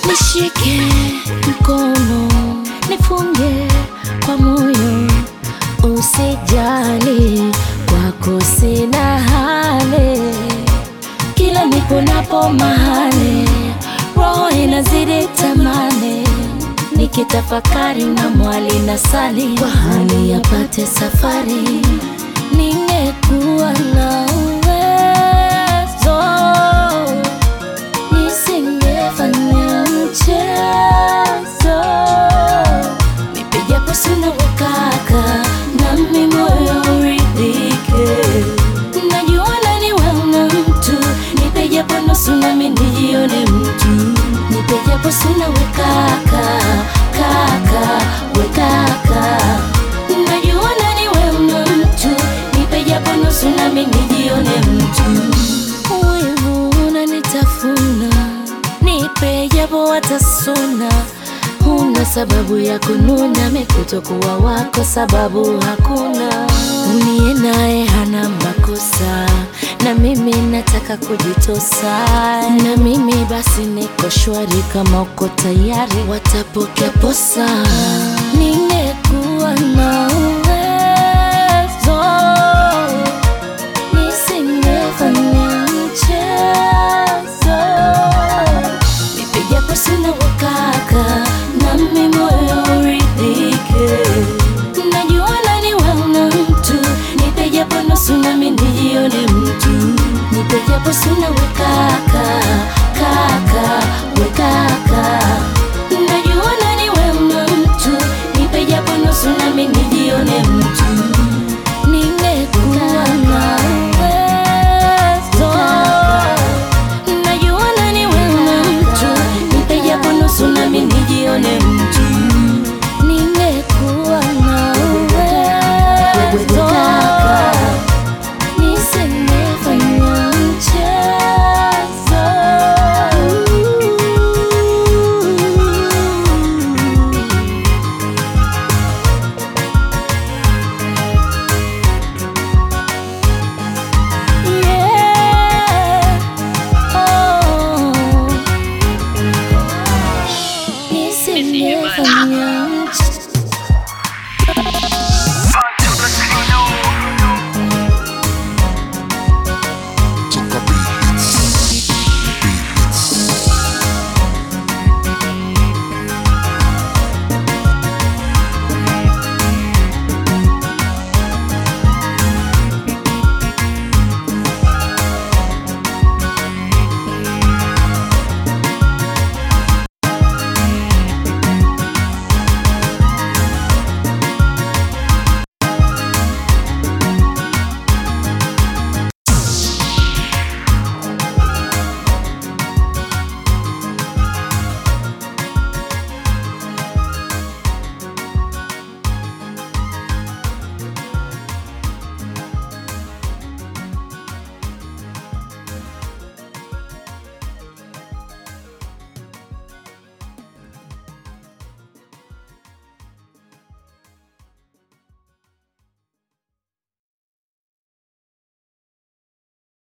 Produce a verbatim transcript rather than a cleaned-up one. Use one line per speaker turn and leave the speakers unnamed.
Nishike mkono, nifunge kwa moyo, usijali kwako sina hali. Kila niponapo mahali, roho inazidi tamani, nikitafakari na mwali na sali, kwa hali yapate safari. Ningekuwa na uwezo, nisingefanya mchezo. Nipe japo sina wakaka, nami moyo uridhike. Najua nani wewe mtu, nipe japo nusu nami nijione mtu. Nipe japo sina wakaka, kaka, wekaka. Najua nani wewe mtu, nipe japo nusu nami nijione mtu. Wivu unanitafuna, nipe japo watasuna. Huna sababu ya kununa, mekutokuwa wako sababu hakuna. Unie naye hana makosa, na mimi nataka kujitosa. Na mimi basi niko shwari, kama uko tayari watapokea posa. Ningekuwa na